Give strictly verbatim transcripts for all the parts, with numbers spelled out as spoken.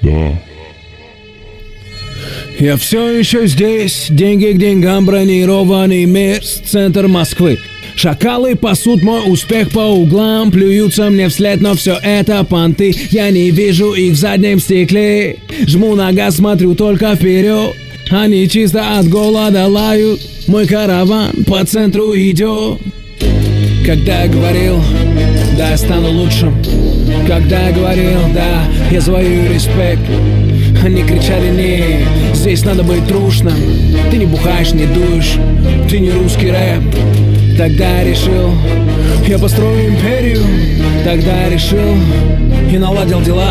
Да. Я все еще здесь, деньги к деньгам, бронированный мир, центр Москвы. Шакалы пасут мой успех по углам, плюются мне вслед, но все это понты. Я не вижу их в заднем стекле, жму на газ, смотрю только вперед. Они чисто от голода лают, мой караван по центру идет. Когда я говорил, да, я стану лучшим. Когда я говорил, да, я завоюю респект. Они кричали, не, здесь надо быть трушным. Ты не бухаешь, не дуешь, ты не русский рэп. Тогда я решил, я построю империю. Тогда я решил и наладил дела.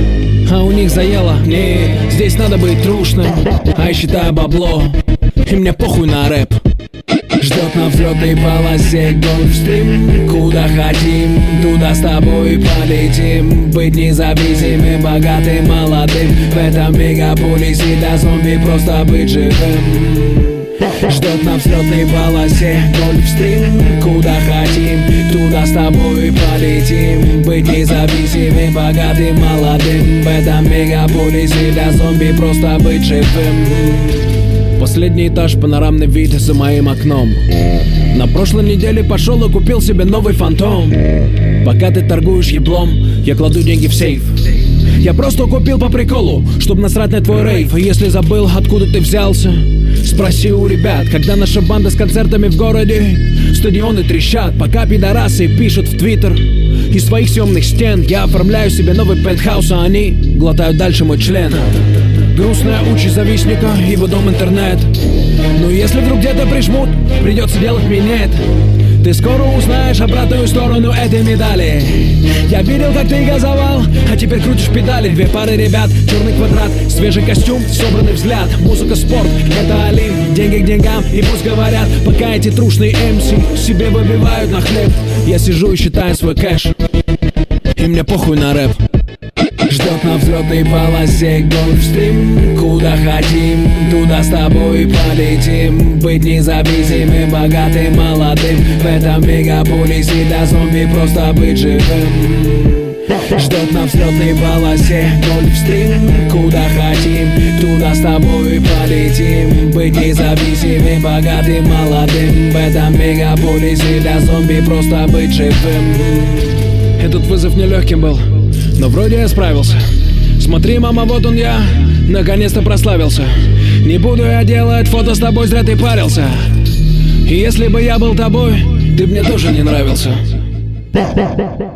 А у них заело, не, здесь надо быть трушным. А я считаю бабло, и мне похуй на рэп. Ждет на взлетной полосе Гольфстрим. Куда хотим, туда с тобой полетим. Быть независимым, богатым, молодым. В этом мегаполисе до зомби просто быть живым. Ждет на взлетной полосе Гольфстрим. Куда хотим, туда с тобой полетим. Быть независимым, богатым, молодым. В этом мегаполисе до зомби просто быть живым. Последний этаж, панорамный вид за моим окном. На прошлой неделе пошел и купил себе новый фантом. Пока ты торгуешь еблом, я кладу деньги в сейф. Я просто купил по приколу, чтоб насрать на твой рейв. И если забыл, откуда ты взялся, спроси у ребят. Когда наша банда с концертами в городе, стадионы трещат, пока пидорасы пишут в твиттер. Из своих съемных стен я оформляю себе новый пентхаус, а они глотают дальше мой член. Грустная участь завистника, его дом интернет. Но если вдруг где-то прижмут, придется делать минет. Ты скоро узнаешь обратную сторону этой медали. Я видел, как ты газовал, а теперь крутишь педали. Две пары ребят, черный квадрат, свежий костюм, собранный взгляд. Музыка, спорт, это Олимп, деньги к деньгам. И пусть говорят, пока эти трушные эм си себе выбивают на хлеб, я сижу и считаю свой кэш, и мне похуй на рэп. Ждет на взлетной полосе Гольфстрим. Куда хотим, туда с тобой полетим. Быть независимым, богатым, молодым. В этом мегаполисе до зомби просто быть живым. Ждет на взлетной полосе Гольфстрим. Куда хотим, туда с тобой полетим. Быть независимым, богатым, молодым. В этом мегаполисе до зомби просто быть живым. Этот вызов нелегким был, но вроде я справился. Смотри, мама, вот он я, наконец-то прославился. Не буду я делать фото с тобой, зря ты парился. И если бы я был тобой, ты б мне тоже не нравился.